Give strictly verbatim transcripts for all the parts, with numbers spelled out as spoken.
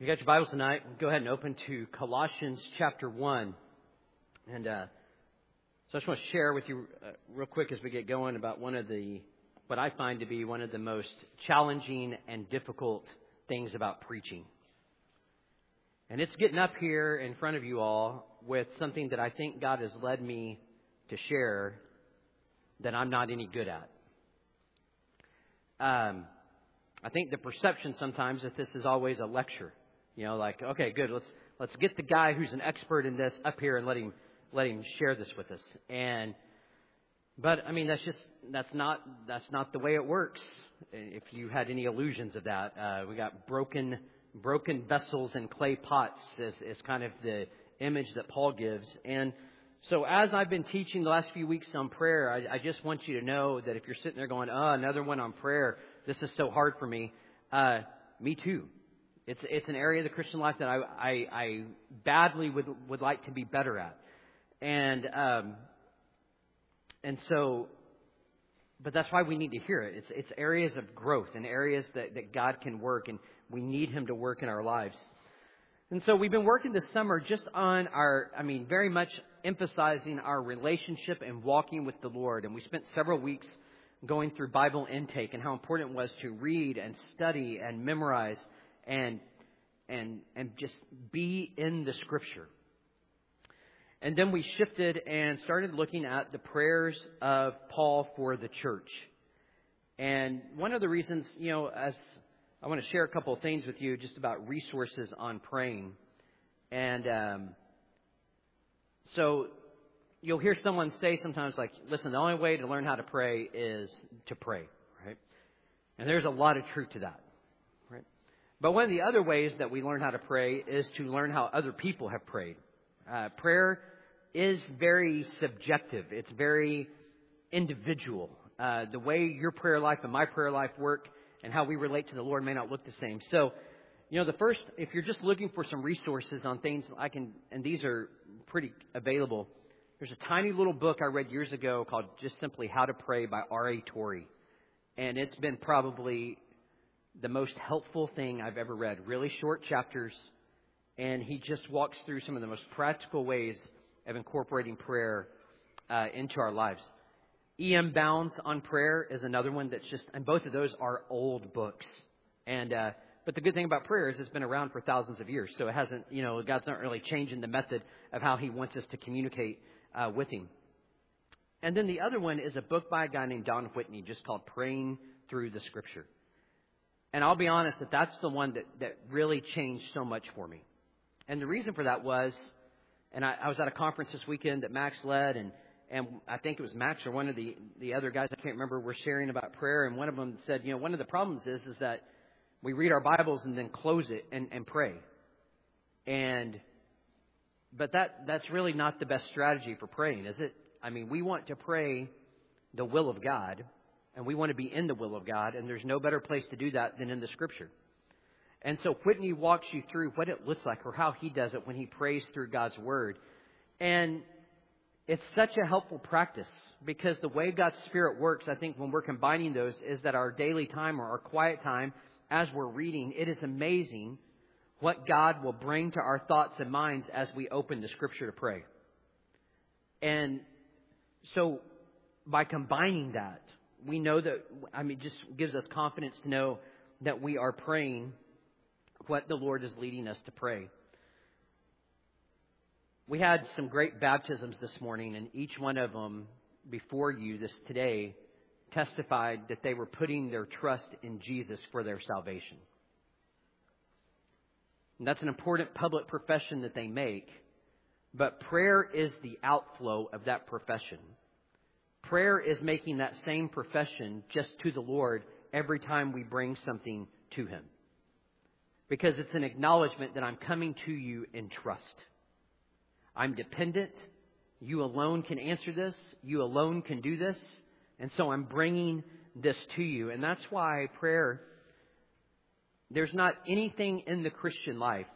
You got your Bibles tonight? Go ahead and open to Colossians chapter one. And uh, so I just want to share with you uh, real quick as we get going about one of the, what I find to be one of the most challenging and difficult things about preaching. And it's getting up here in front of you all with something that I think God has led me to share that I'm not any good at. Um, I think the perception sometimes that this is always a lecture. You know, like, okay, good, let's let's get the guy who's an expert in this up here and let him let him share this with us. And but I mean that's just that's not that's not the way it works. If you had any illusions of that, uh, we got broken broken vessels and clay pots is, is kind of the image that Paul gives. And so as I've been teaching the last few weeks on prayer, I, I just want you to know that if you're sitting there going, oh, another one on prayer, this is so hard for me. Uh, me too. It's it's an area of the Christian life that I I, I badly would would like to be better at, and um, and so, but that's why we need to hear it. It's it's areas of growth and areas that, that God can work, and we need Him to work in our lives. And so we've been working this summer just on our, I mean, very much emphasizing our relationship and walking with the Lord, and we spent several weeks going through Bible intake and how important it was to read and study and memorize. And and and just be in the Scripture. And then we shifted and started looking at the prayers of Paul for the church. And one of the reasons, you know, as I want to share a couple of things with you just about resources on praying. And um, so you'll hear someone say sometimes like, listen, the only way to learn how to pray is to pray, right? And there's a lot of truth to that. But one of the other ways that we learn how to pray is to learn how other people have prayed. Uh, prayer is very subjective. It's very individual. Uh, the way your prayer life and my prayer life work and how we relate to the Lord may not look the same. So, you know, the first, if you're just looking for some resources on things, I can, and these are pretty available. There's a tiny little book I read years ago called just simply How to Pray by R A Torrey. And it's been probably the most helpful thing I've ever read. Really short chapters, and he just walks through some of the most practical ways of incorporating prayer uh, into our lives. E M Bounds on Prayer is another one that's just, and both of those are old books. And uh, but the good thing about prayer is it's been around for thousands of years, so it hasn't, you know, God's not really changing the method of how He wants us to communicate uh, with Him. And then the other one is a book by a guy named Don Whitney, just called Praying Through the Scripture. And I'll be honest that that's the one that, that really changed so much for me. And the reason for that was, and I, I was at a conference this weekend that Max led, and, and I think it was Max or one of the, the other guys, I can't remember, were sharing about prayer. And one of them said, you know, one of the problems is, is that we read our Bibles and then close it and, and pray. And, but that, that's really not the best strategy for praying, is it? I mean, we want to pray the will of God. And we want to be in the will of God, and there's no better place to do that than in the Scripture. And so Whitney walks you through what it looks like or how he does it when he prays through God's Word. And it's such a helpful practice because the way God's Spirit works, I think when we're combining those, is that our daily time or our quiet time as we're reading, it is amazing what God will bring to our thoughts and minds as we open the Scripture to pray. And so by combining that, we know that, I mean, just gives us confidence to know that we are praying what the Lord is leading us to pray. We had some great baptisms this morning, and each one of them before you this today testified that they were putting their trust in Jesus for their salvation. And that's an important public profession that they make, but prayer is the outflow of that profession. Prayer is making that same profession just to the Lord every time we bring something to Him. Because it's an acknowledgement that I'm coming to you in trust. I'm dependent. You alone can answer this. You alone can do this. And so I'm bringing this to you. And that's why prayer, there's not anything in the Christian life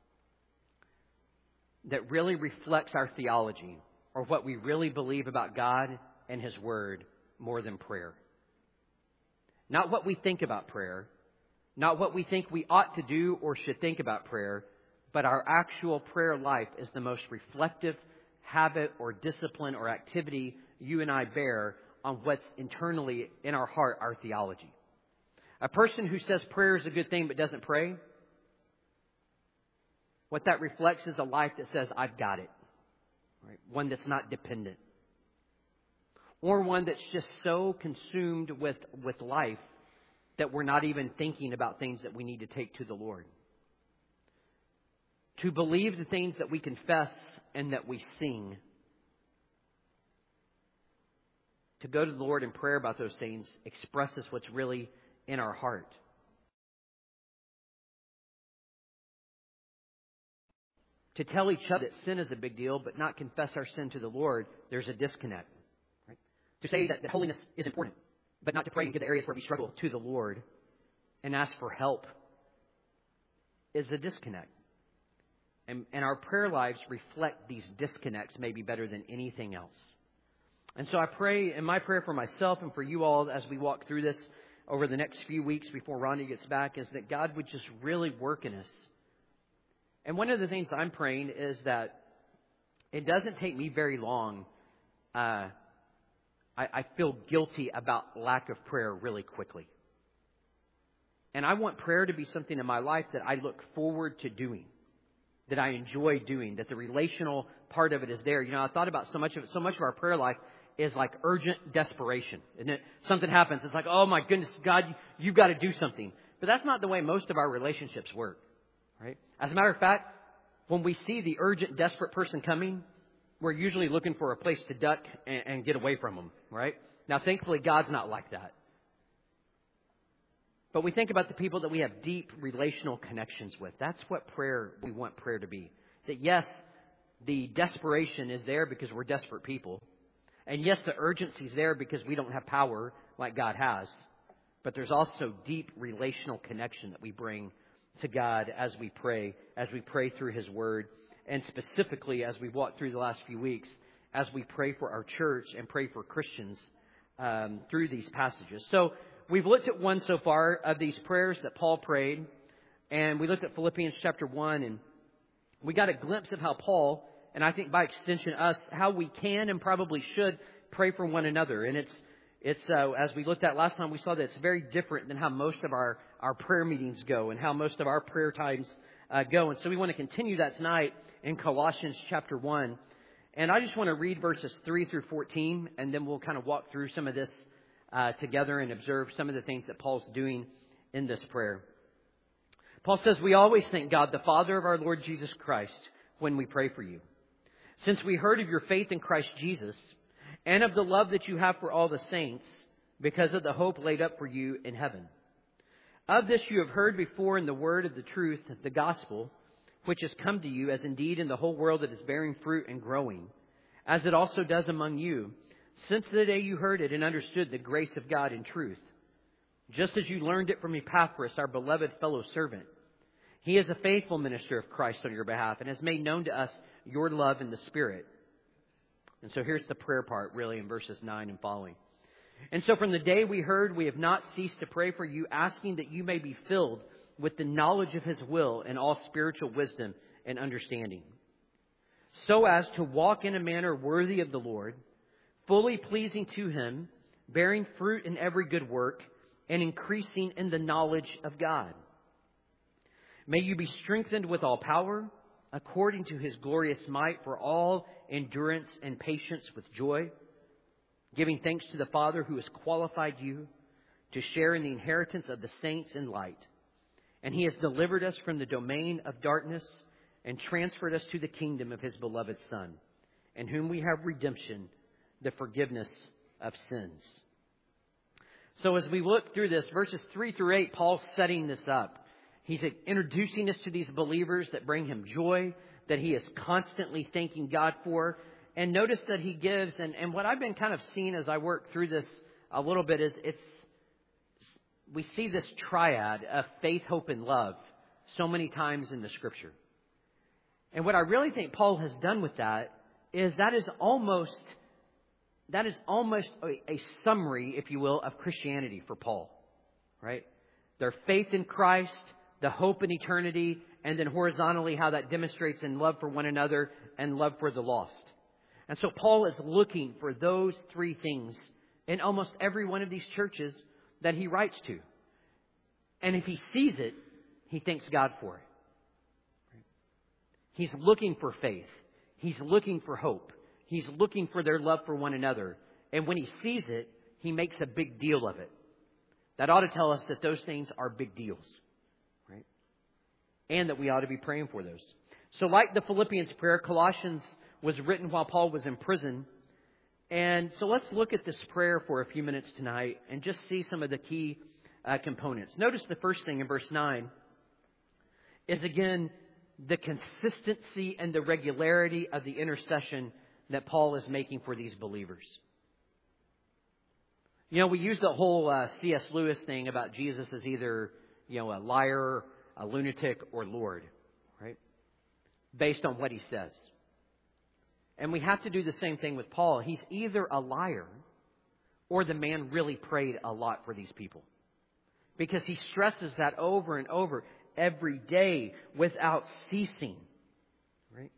that really reflects our theology or what we really believe about God and His Word more than prayer. Not what we think about prayer, Not what we think we ought to do or should think about prayer, but our actual prayer life is the most reflective habit or discipline or activity you and I bear on what's internally in our heart, our theology. A person who says prayer is a good thing but doesn't pray, what that reflects is a life that says, I've got it. Right? One that's not dependent. Or one that's just so consumed with, with life that we're not even thinking about things that we need to take to the Lord. To believe the things that we confess and that we sing. To go to the Lord in prayer about those things expresses what's really in our heart. To tell each other that sin is a big deal, but not confess our sin to the Lord, there's a disconnect. Right? To say that, that holiness is important, but not to pray into the areas where we struggle to the Lord and ask for help is a disconnect. And, and our prayer lives reflect these disconnects maybe better than anything else. And so I pray, and my prayer for myself and for you all as we walk through this over the next few weeks before Rhonda gets back, is that God would just really work in us. And one of the things I'm praying is that it doesn't take me very long. Uh, I, I feel guilty about lack of prayer really quickly. And I want prayer to be something in my life that I look forward to doing, that I enjoy doing, that the relational part of it is there. You know, I thought about so much of it. So much of our prayer life is like urgent desperation. Isn't it? Something happens. It's like, oh my goodness, God, you, you've got to do something. But that's not the way most of our relationships work. Right? As a matter of fact, when we see the urgent, desperate person coming, we're usually looking for a place to duck and, and get away from them. Right? Now, thankfully, God's not like that. But we think about the people that we have deep relational connections with. That's what prayer, we want prayer to be. That yes, the desperation is there because we're desperate people. And yes, the urgency is there because we don't have power like God has. But there's also deep relational connection that we bring to God as we pray, as we pray through His Word, and specifically as we walk through the last few weeks, as we pray for our church and pray for Christians um, through these passages. So we've looked at one so far of these prayers that Paul prayed, and we looked at Philippians chapter one, and we got a glimpse of how Paul, and I think by extension us, how we can and probably should pray for one another. And it's It's uh, as we looked at last time, we saw that it's very different than how most of our, our prayer meetings go and how most of our prayer times uh, go. And so we want to continue that tonight in Colossians chapter one. And I just want to read verses three through fourteen, and then we'll kind of walk through some of this uh, together and observe some of the things that Paul's doing in this prayer. Paul says, "We always thank God, the Father of our Lord Jesus Christ, when we pray for you. Since we heard of your faith in Christ Jesus, and of the love that you have for all the saints, because of the hope laid up for you in heaven. Of this you have heard before in the word of the truth, the gospel, which has come to you, as indeed in the whole world it is bearing fruit and growing, as it also does among you, since the day you heard it and understood the grace of God in truth, just as you learned it from Epaphras, our beloved fellow servant. He is a faithful minister of Christ on your behalf, and has made known to us your love in the Spirit." And so here's the prayer part, really, in verses nine and following. "And so from the day we heard, we have not ceased to pray for you, asking that you may be filled with the knowledge of His will and all spiritual wisdom and understanding, so as to walk in a manner worthy of the Lord, fully pleasing to Him, bearing fruit in every good work, and increasing in the knowledge of God. May you be strengthened with all power, according to His glorious might, for all endurance and patience with joy, giving thanks to the Father who has qualified you to share in the inheritance of the saints in light. And He has delivered us from the domain of darkness and transferred us to the kingdom of His beloved Son, in whom we have redemption, the forgiveness of sins." So as we look through this, verses three through eight, Paul's setting this up. He's introducing us to these believers that bring him joy, that he is constantly thanking God for. And notice that he gives, and, and what I've been kind of seeing as I work through this a little bit is it's, we see this triad of faith, hope, and love so many times in the Scripture. And what I really think Paul has done with that is that is almost, that is almost a, a summary, if you will, of Christianity for Paul, right? Their faith in Christ, the hope in eternity, and then horizontally how that demonstrates in love for one another and love for the lost. And so Paul is looking for those three things in almost every one of these churches that he writes to. And if he sees it, he thanks God for it. He's looking for faith. He's looking for hope. He's looking for their love for one another. And when he sees it, he makes a big deal of it. That ought to tell us that those things are big deals. Right? And that we ought to be praying for those. So like the Philippians prayer, Colossians was written while Paul was in prison. And so let's look at this prayer for a few minutes tonight and just see some of the key uh, components. Notice the first thing in verse nine is again the consistency and the regularity of the intercession that Paul is making for these believers. You know, we use the whole uh, C S Lewis thing about Jesus as either, you know, a liar, a lunatic, or Lord, right? Based on what he says. And we have to do the same thing with Paul. He's either a liar or the man really prayed a lot for these people. Because he stresses that over and over every day without ceasing. Right?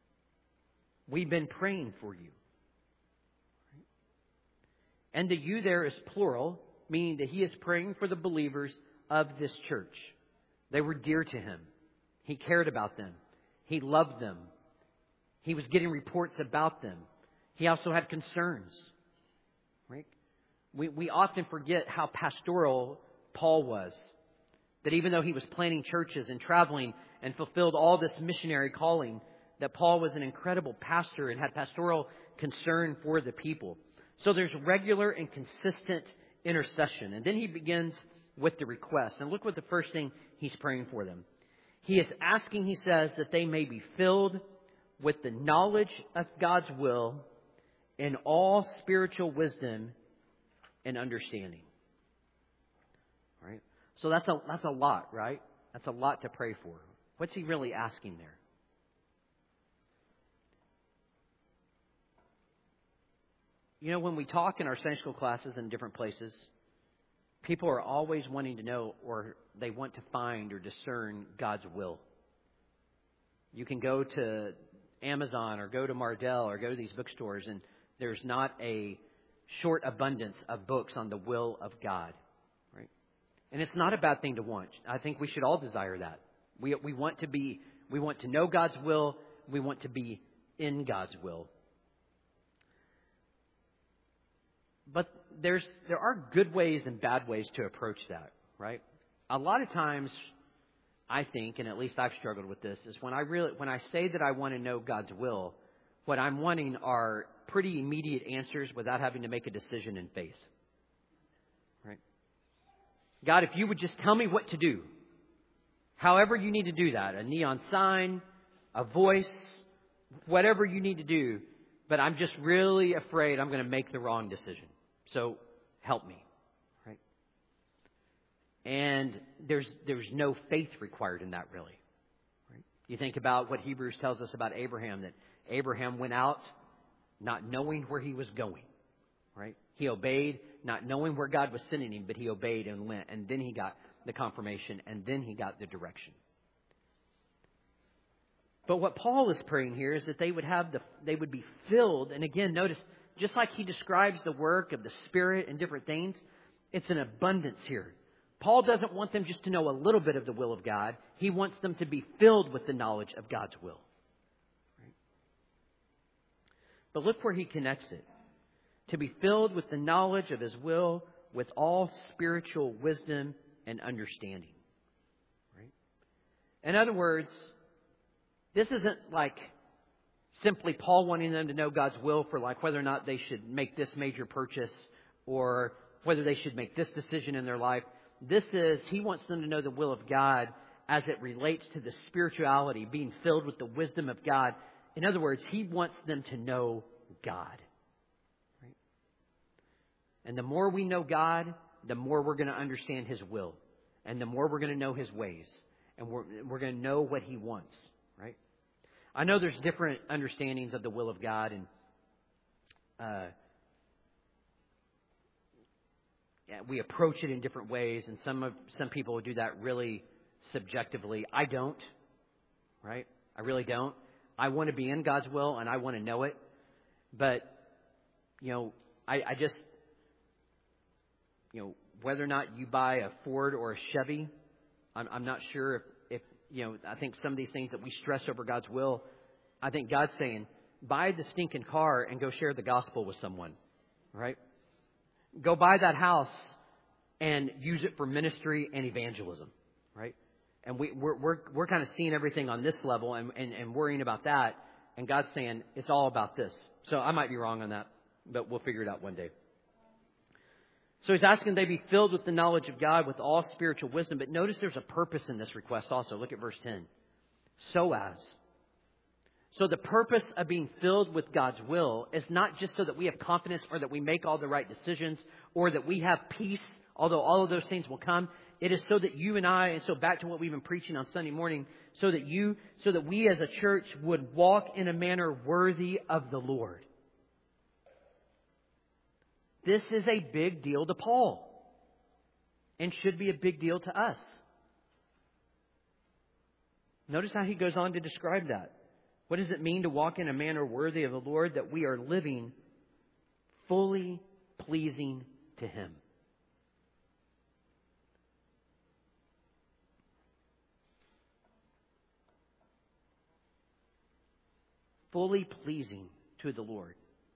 We've been praying for you. Right? And the you there is plural, meaning that he is praying for the believers of this church. They were dear to him. He cared about them. He loved them. He was getting reports about them. He also had concerns. Right? We, we often forget how pastoral Paul was. That even though he was planting churches and traveling and fulfilled all this missionary calling, that Paul was an incredible pastor and had pastoral concern for the people. So there's regular and consistent intercession. And then he begins with the request. And look what the first thing he's praying for them. He is asking, he says, that they may be filled with the knowledge of God's will in all spiritual wisdom and understanding. Right? So that's a that's a lot, right? That's a lot to pray for. What's he really asking there? You know, when we talk in our Sunday school classes in different places, people are always wanting to know, or they want to find or discern God's will. You can go to Amazon or go to Mardel or go to these bookstores, and there's not a short abundance of books on the will of God. Right? And it's not a bad thing to want. I think we should all desire that. We we want to be we want to know God's will. We want to be in God's will. But there's there are good ways and bad ways to approach that, right? A lot of times, I think, and at least I've struggled with this, is when I really when I say that I want to know God's will, what I'm wanting are pretty immediate answers without having to make a decision in faith. Right? God, if you would just tell me what to do, however you need to do that, a neon sign, a voice, whatever you need to do, but I'm just really afraid I'm going to make the wrong decision. So help me. Right? And there's there's no faith required in that, really. Right? You think about what Hebrews tells us about Abraham, that Abraham went out not knowing where he was going. Right? He obeyed, not knowing where God was sending him, but he obeyed and went. And then he got the confirmation, and then he got the direction. But what Paul is praying here is that they would have the they would be filled. And again, notice, just like he describes the work of the Spirit and different things, it's an abundance here. Paul doesn't want them just to know a little bit of the will of God. He wants them to be filled with the knowledge of God's will. Right? But look where he connects it. To be filled with the knowledge of his will with all spiritual wisdom and understanding. Right? In other words, this isn't like simply Paul wanting them to know God's will for like whether or not they should make this major purchase or whether they should make this decision in their life. This is, he wants them to know the will of God as it relates to the spirituality, being filled with the wisdom of God. In other words, he wants them to know God. Right? And the more we know God, the more we're going to understand his will. And the more we're going to know his ways. And we're, we're going to know what he wants. Right? I know there's different understandings of the will of God, and uh, we approach it in different ways, and some of, some people do that really subjectively. I don't, right? I really don't. I want to be in God's will, and I want to know it. But, you know, I, I just, you know, whether or not you buy a Ford or a Chevy, I'm, I'm not sure if, if, you know, I think some of these things that we stress over God's will, I think God's saying, buy the stinking car and go share the gospel with someone, right? Go buy that house and use it for ministry and evangelism, right? And we, we're we're we're kind of seeing everything on this level and, and, and worrying about that. And God's saying it's all about this. So I might be wrong on that, but we'll figure it out one day. So he's asking they be filled with the knowledge of God with all spiritual wisdom. But notice there's a purpose in this request also. Look at verse ten. So as. So the purpose of being filled with God's will is not just so that we have confidence or that we make all the right decisions or that we have peace, although all of those things will come. It is so that you and I, and so back to what we've been preaching on Sunday morning, so that you, so that we as a church would walk in a manner worthy of the Lord. This is a big deal to Paul and should be a big deal to us. Notice how he goes on to describe that. What does it mean to walk in a manner worthy of the Lord? That we are living fully pleasing to Him. Fully pleasing to the Lord.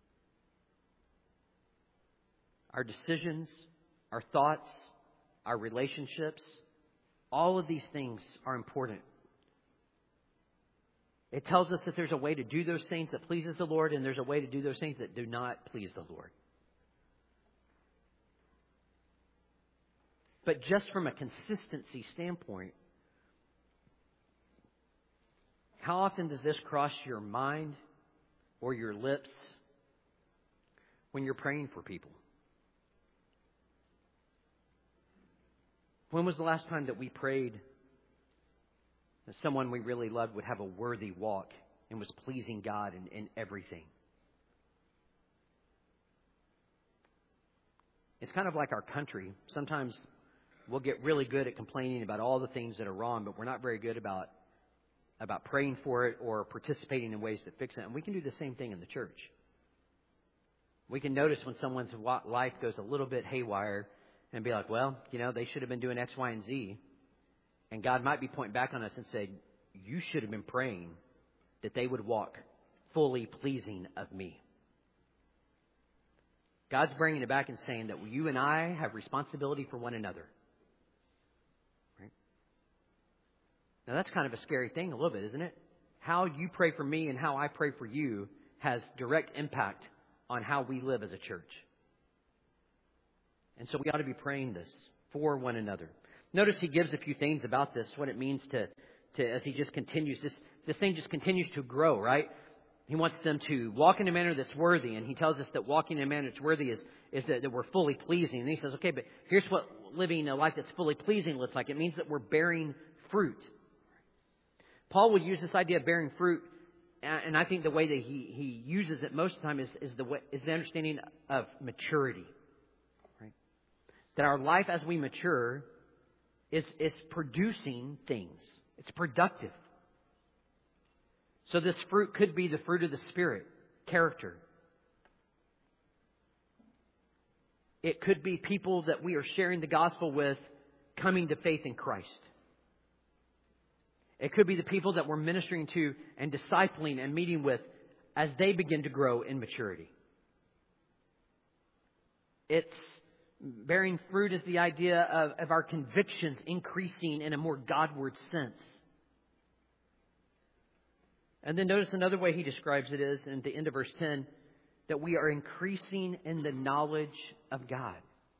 Our decisions, our thoughts, our relationships, all of these things are important. It tells us that there's a way to do those things that pleases the Lord, and there's a way to do those things that do not please the Lord. But just from a consistency standpoint, how often does this cross your mind or your lips when you're praying for people? When was the last time that we prayed that someone we really loved would have a worthy walk and was pleasing God in, in everything? It's kind of like our country. Sometimes we'll get really good at complaining about all the things that are wrong, but we're not very good about, about praying for it or participating in ways that fix it. And we can do the same thing in the church. We can notice when someone's life goes a little bit haywire and be like, well, you know, they should have been doing X, Y, and Z. And God might be pointing back on us and say, you should have been praying that they would walk fully pleasing of me. God's bringing it back and saying that you and I have responsibility for one another. Right? Now, that's kind of a scary thing a little bit, isn't it? How you pray for me and how I pray for you has direct impact on how we live as a church. And so we ought to be praying this for one another. Notice he gives a few things about this, what it means to, to as he just continues. This, this thing just continues to grow, right? He wants them to walk in a manner that's worthy. And he tells us that walking in a manner that's worthy is, is that, that we're fully pleasing. And he says, okay, but here's what living a life that's fully pleasing looks like. It means that we're bearing fruit. Paul will use this idea of bearing fruit. And I think the way that he, he uses it most of the time is, is, the way, is the understanding of maturity. Right? That our life as we mature is, is producing things. It's productive. So this fruit could be the fruit of the Spirit, character. It could be people that we are sharing the gospel with coming to faith in Christ. It could be the people that we're ministering to and discipling and meeting with as they begin to grow in maturity. It's bearing fruit is the idea of, of our convictions increasing in a more Godward sense. And then notice another way he describes it is, in the end of verse ten, that we are increasing in the knowledge of God.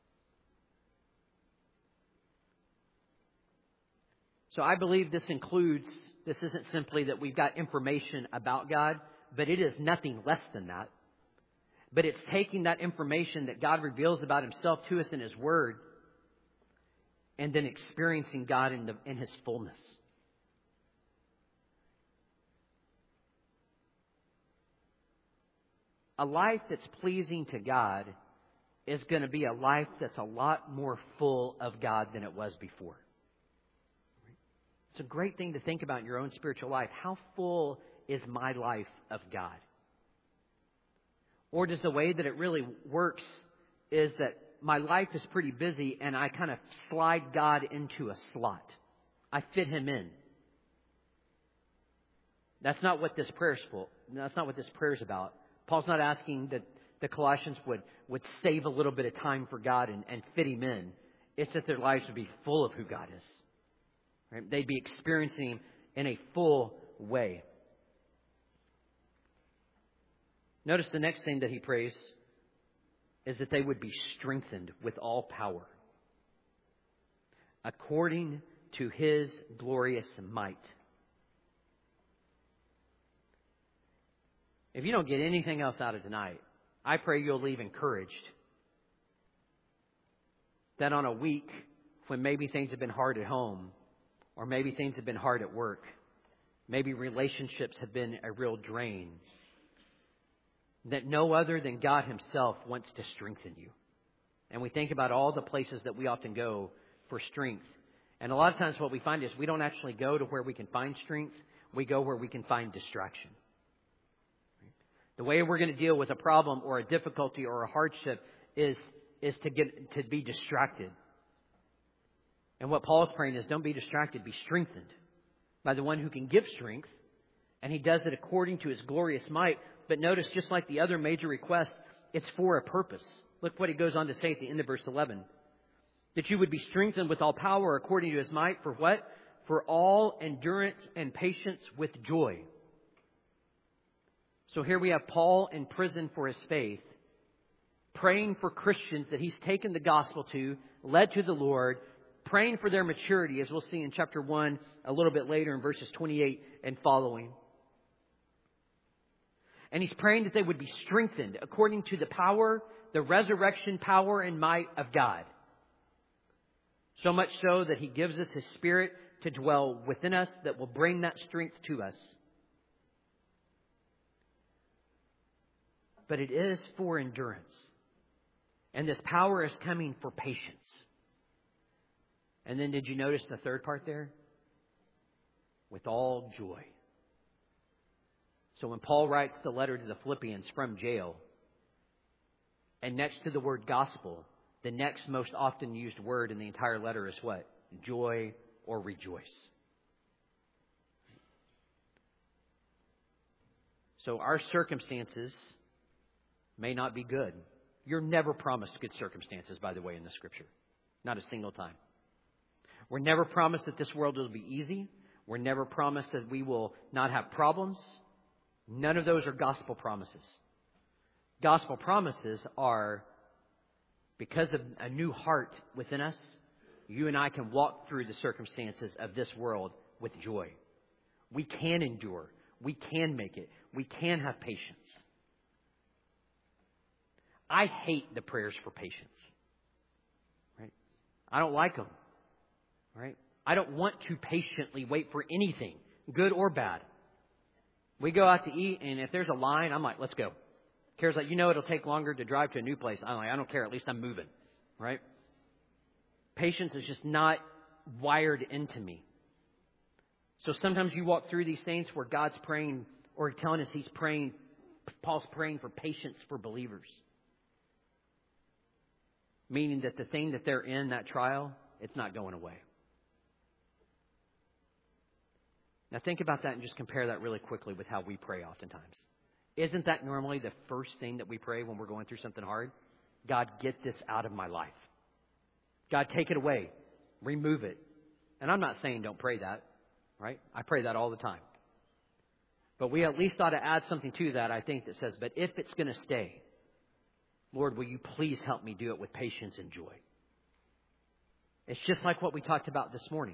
So I believe this includes, this isn't simply that we've got information about God, but it is nothing less than that. But it's taking that information that God reveals about Himself to us in His Word and then experiencing God in, the, in His fullness. A life that's pleasing to God is going to be a life that's a lot more full of God than it was before. It's a great thing to think about in your own spiritual life. How full is my life of God? Or does the way that it really works is that my life is pretty busy and I kind of slide God into a slot. I fit Him in. That's not what this prayer is for. That's not what this prayer is about. Paul's not asking that the Colossians would, would save a little bit of time for God and, and fit Him in. It's that their lives would be full of who God is. Right? They'd be experiencing Him in a full way. Notice the next thing that he prays is that they would be strengthened with all power, according to His glorious might. If you don't get anything else out of tonight, I pray you'll leave encouraged that on a week when maybe things have been hard at home, or maybe things have been hard at work, maybe relationships have been a real drain, that no other than God Himself wants to strengthen you. And we think about all the places that we often go for strength. And a lot of times what we find is we don't actually go to where we can find strength. We go where we can find distraction. The way we're going to deal with a problem or a difficulty or a hardship is, is to get to be distracted. And what Paul's praying is, don't be distracted, be strengthened by the one who can give strength. And He does it according to His glorious might. But notice, just like the other major requests, it's for a purpose. Look what he goes on to say at the end of verse eleven. That you would be strengthened with all power according to His might. For what? For all endurance and patience with joy. So here we have Paul in prison for his faith, praying for Christians that he's taken the gospel to, led to the Lord, praying for their maturity, as we'll see in chapter one a little bit later in verses twenty-eight and following. And he's praying that they would be strengthened according to the power, the resurrection power and might of God. So much so that He gives us His Spirit to dwell within us that will bring that strength to us. But it is for endurance. And this power is coming for patience. And then did you notice the third part there? With all joy. So when Paul writes the letter to the Philippians from jail, and next to the word gospel, the next most often used word in the entire letter is what? Joy or rejoice. So our circumstances may not be good. You're never promised good circumstances, by the way, in the Scripture. Not a single time. We're never promised that this world will be easy. We're never promised that we will not have problems. None of those are gospel promises. Gospel promises are, because of a new heart within us, you and I can walk through the circumstances of this world with joy. We can endure. We can make it. We can have patience. I hate the prayers for patience. Right? I don't like them. Right? I don't want to patiently wait for anything, good or bad. We go out to eat, and if there's a line, I'm like, let's go. Kara's like, you know, it'll take longer to drive to a new place. I'm like, I don't care. At least I'm moving. Right? Patience is just not wired into me. So sometimes you walk through these things where God's praying or telling us He's praying, Paul's praying for patience for believers. Meaning that the thing that they're in, that trial, it's not going away. Now think about that and just compare that really quickly with how we pray oftentimes. Isn't that normally the first thing that we pray when we're going through something hard? God, get this out of my life. God, take it away. Remove it. And I'm not saying don't pray that, right? I pray that all the time. But we at least ought to add something to that, I think, that says, but if it's going to stay, Lord, will you please help me do it with patience and joy? It's just like what we talked about this morning.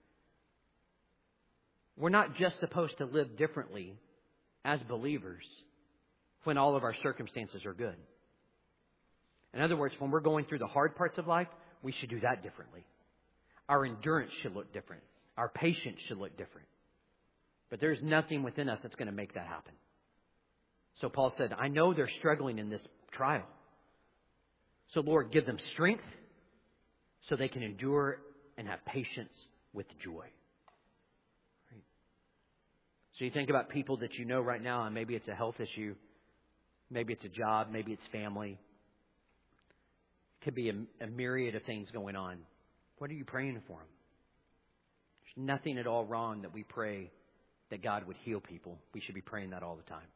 We're not just supposed to live differently as believers when all of our circumstances are good. In other words, when we're going through the hard parts of life, we should do that differently. Our endurance should look different. Our patience should look different. But there's nothing within us that's going to make that happen. So Paul said, I know they're struggling in this trial. So, Lord, give them strength so they can endure and have patience with joy. Right? So you think about people that you know right now, and maybe it's a health issue, maybe it's a job, maybe it's family. It could be a, a myriad of things going on. What are you praying for them? There's nothing at all wrong that we pray that God would heal people. We should be praying that all the time.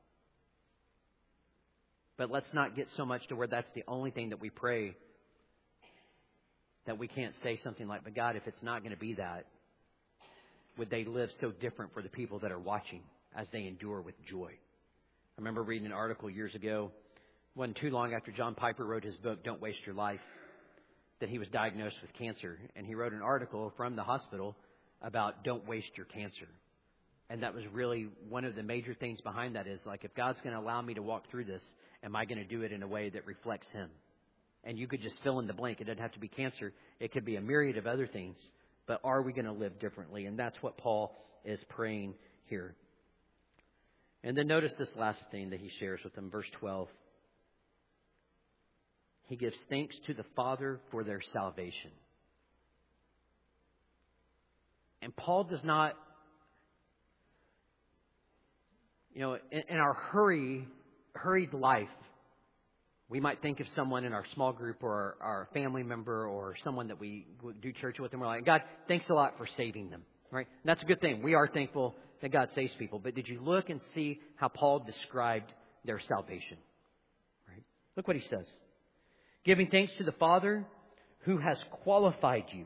But let's not get so much to where that's the only thing that we pray that we can't say something like, but God, if it's not going to be that, would they live so different for the people that are watching as they endure with joy? I remember reading an article years ago, it wasn't too long after John Piper wrote his book, Don't Waste Your Life, that he was diagnosed with cancer. And he wrote an article from the hospital about don't waste your cancer. And that was really one of the major things behind that is like, if God's going to allow me to walk through this, am I going to do it in a way that reflects Him? And you could just fill in the blank. It doesn't have to be cancer. It could be a myriad of other things. But are we going to live differently? And that's what Paul is praying here. And then notice this last thing that he shares with them, verse twelve. He gives thanks to the Father for their salvation. And Paul does not, you know, in, in our hurry, hurried life, we might think of someone in our small group or our, our family member or someone that we do church with, and we're like, God, thanks a lot for saving them. Right? And that's a good thing. We are thankful that God saves people. But did you look and see how Paul described their salvation? Right? Look what he says. Giving thanks to the Father who has qualified you.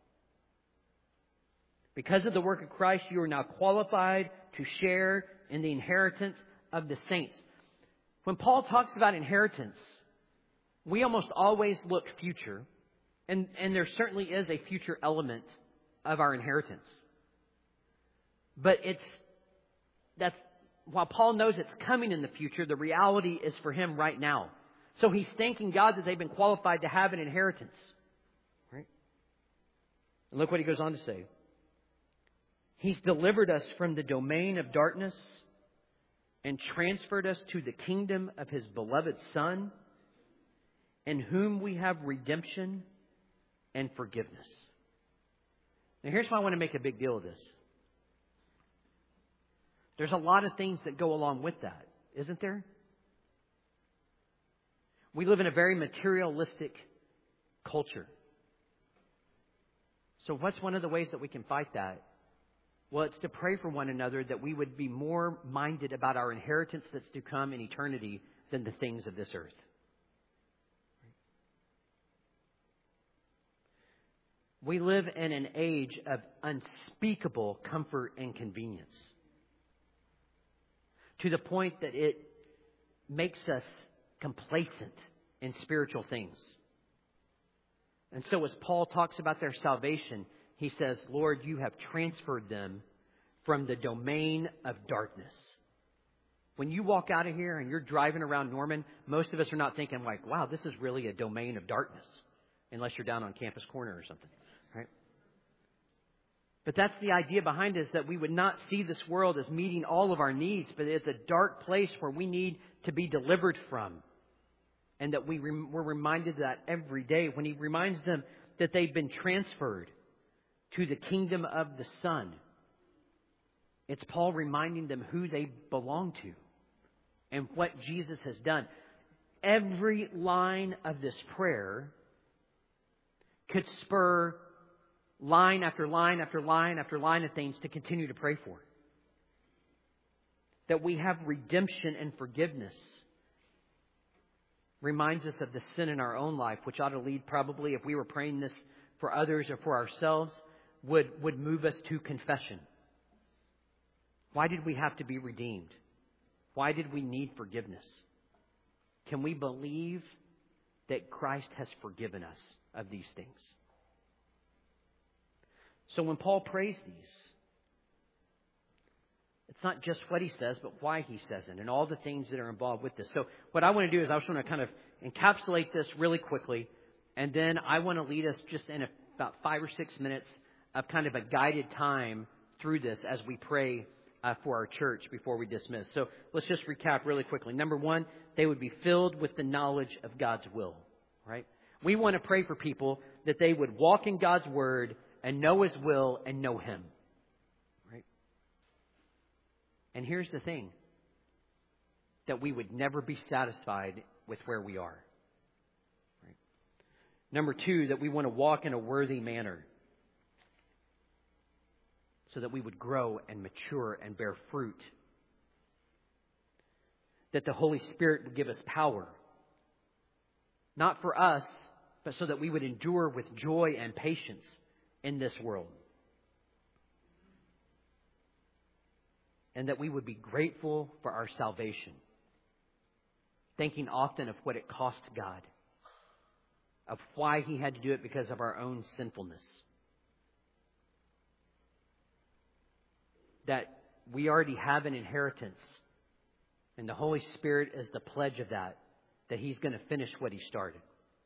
Because of the work of Christ, you are now qualified to share in the inheritance of the saints. When Paul talks about inheritance, we almost always look future. And, and there certainly is a future element of our inheritance. But it's, that's, while Paul knows it's coming in the future, the reality is for him right now. So he's thanking God that they've been qualified to have an inheritance. Right? And look what he goes on to say. He's delivered us from the domain of darkness and transferred us to the kingdom of His beloved Son, in whom we have redemption and forgiveness. Now here's why I want to make a big deal of this. There's a lot of things that go along with that, isn't there? We live in a very materialistic culture. So what's one of the ways that we can fight that? Well, it's to pray for one another that we would be more minded about our inheritance that's to come in eternity than the things of this earth. We live in an age of unspeakable comfort and convenience, to the point that it makes us complacent in spiritual things. And so as Paul talks about their salvation, he says, Lord, you have transferred them from the domain of darkness. When you walk out of here and you're driving around Norman, most of us are not thinking like, wow, this is really a domain of darkness. Unless you're down on Campus Corner or something, right? But that's the idea behind it, is that we would not see this world as meeting all of our needs, but it's a dark place where we need to be delivered from. And that we rem- we're reminded of that every day when he reminds them that they've been transferred to the kingdom of the Son. It's Paul reminding them who they belong to and what Jesus has done. Every line of this prayer could spur line after line after line after line of things to continue to pray for. That we have redemption and forgiveness reminds us of the sin in our own life, which ought to lead probably, if we were praying this for others or for ourselves, would, would move us to confession. Why did we have to be redeemed? Why did we need forgiveness? Can we believe that Christ has forgiven us of these things? So when Paul prays these, it's not just what he says, but why he says it and all the things that are involved with this. So what I want to do is I just want to kind of encapsulate this really quickly, and then I want to lead us just in a, about five or six minutes of kind of a guided time through this as we pray uh, for our church before we dismiss. So let's just recap really quickly. Number one, they would be filled with the knowledge of God's will, right? We want to pray for people that they would walk in God's Word and know His will and know Him. Right? And here's the thing. That we would never be satisfied with where we are. Right? Number two, that we want to walk in a worthy manner. So that we would grow and mature and bear fruit. That the Holy Spirit would give us power. Not for us, but so that we would endure with joy and patience in this world. And that we would be grateful for our salvation. Thinking often of what it cost God. Of why He had to do it because of our own sinfulness. That we already have an inheritance. And the Holy Spirit is the pledge of that. That He's going to finish what He started.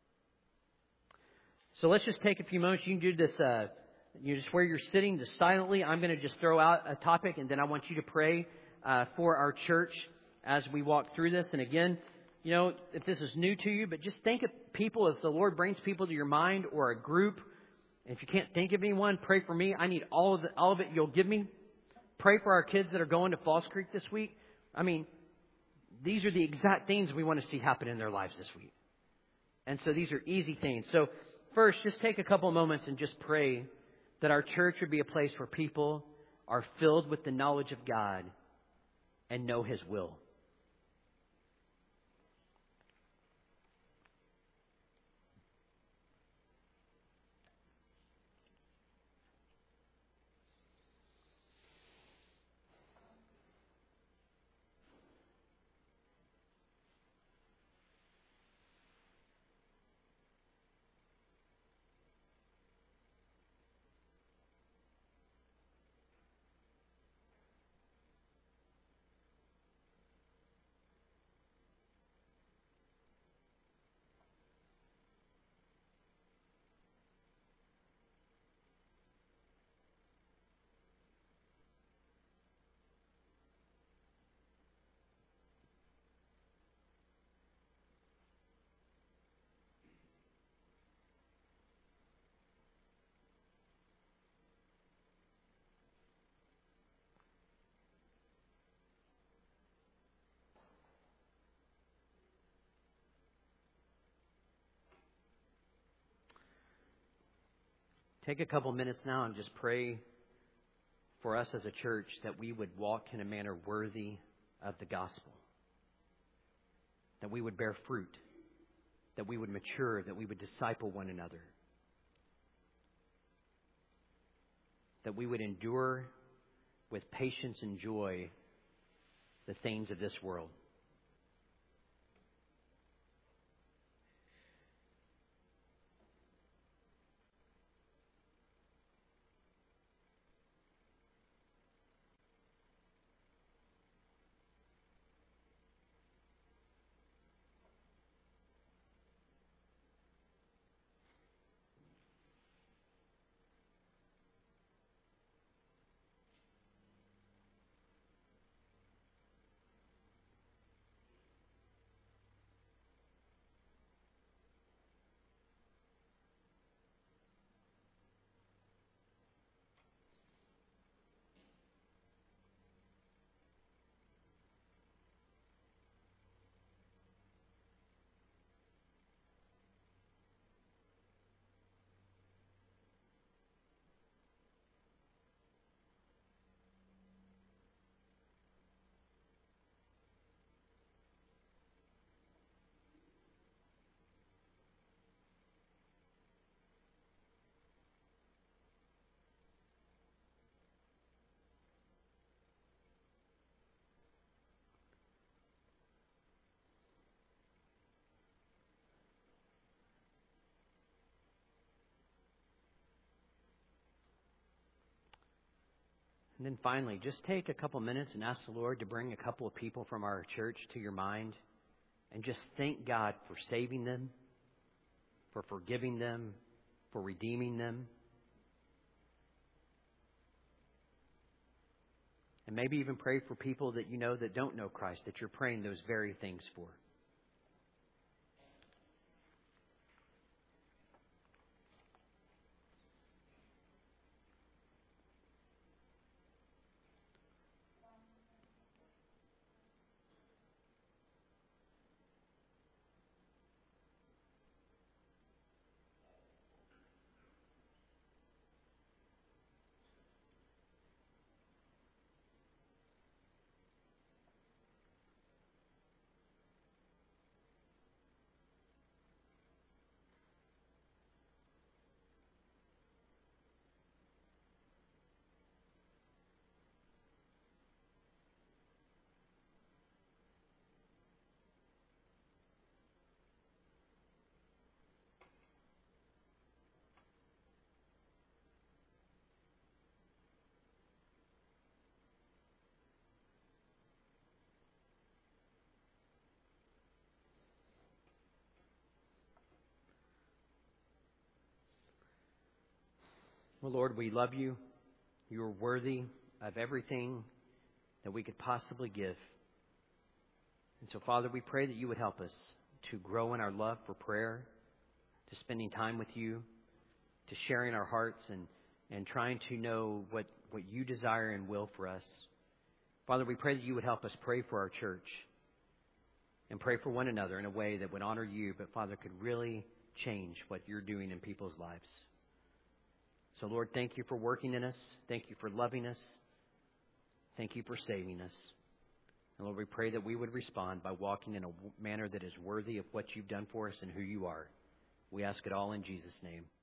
So let's just take a few moments. You can do this uh, you just where you're sitting, just silently. I'm going to just throw out a topic. And then I want you to pray uh, for our church as we walk through this. And again, you know, if this is new to you, but just think of people as the Lord brings people to your mind or a group. And if you can't think of anyone, pray for me. I need all of, the, all of it you'll give me. Pray for our kids that are going to Falls Creek this week. I mean, these are the exact things we want to see happen in their lives this week. And so these are easy things. So first, just take a couple moments and just pray that our church would be a place where people are filled with the knowledge of God and know His will. Take a couple minutes now and just pray for us as a church that we would walk in a manner worthy of the gospel. That we would bear fruit. That we would mature. That we would disciple one another. That we would endure with patience and joy the things of this world. And then finally, just take a couple minutes and ask the Lord to bring a couple of people from our church to your mind. And just thank God for saving them, for forgiving them, for redeeming them. And maybe even pray for people that you know that don't know Christ, that you're praying those very things for. Well, Lord, we love you. You are worthy of everything that we could possibly give. And so, Father, we pray that you would help us to grow in our love for prayer, to spending time with you, to sharing our hearts and, and trying to know what, what you desire and will for us. Father, we pray that you would help us pray for our church and pray for one another in a way that would honor you, but, Father, could really change what you're doing in people's lives. So, Lord, thank you for working in us. Thank you for loving us. Thank you for saving us. And, Lord, we pray that we would respond by walking in a manner that is worthy of what you've done for us and who you are. We ask it all in Jesus' name.